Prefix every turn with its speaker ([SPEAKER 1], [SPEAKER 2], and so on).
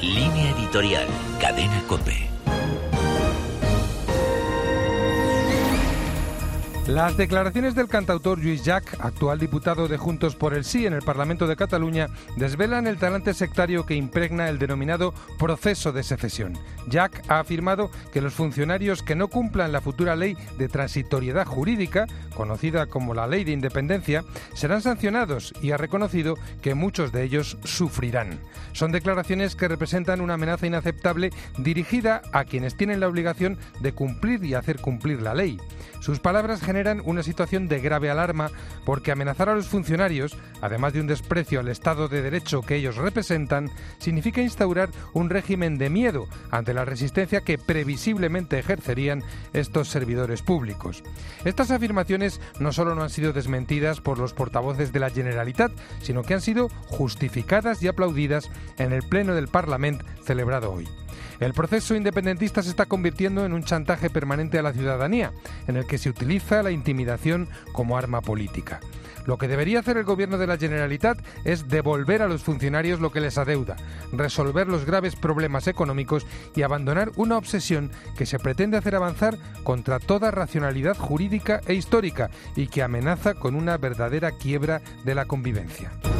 [SPEAKER 1] Línea editorial, Cadena COPE.
[SPEAKER 2] Las declaraciones del cantautor Lluís Llach, actual diputado de Juntos por el Sí en el Parlamento de Cataluña, desvelan el talante sectario que impregna el denominado proceso de secesión. Llach ha afirmado que los funcionarios que no cumplan la futura ley de transitoriedad jurídica, conocida como la Ley de Independencia, serán sancionados y ha reconocido que muchos de ellos sufrirán. Son declaraciones que representan una amenaza inaceptable dirigida a quienes tienen la obligación de cumplir y hacer cumplir la ley. Sus palabras generan una situación de grave alarma porque amenazar a los funcionarios, además de un desprecio al Estado de Derecho que ellos representan, significa instaurar un régimen de miedo ante la resistencia que previsiblemente ejercerían estos servidores públicos. Estas afirmaciones no solo no han sido desmentidas por los portavoces de la Generalitat, sino que han sido justificadas y aplaudidas en el Pleno del Parlamento celebrado hoy. El proceso independentista se está convirtiendo en un chantaje permanente a la ciudadanía, en el que se utiliza la intimidación como arma política. Lo que debería hacer el gobierno de la Generalitat es devolver a los funcionarios lo que les adeuda, resolver los graves problemas económicos y abandonar una obsesión que se pretende hacer avanzar contra toda racionalidad jurídica e histórica y que amenaza con una verdadera quiebra de la convivencia.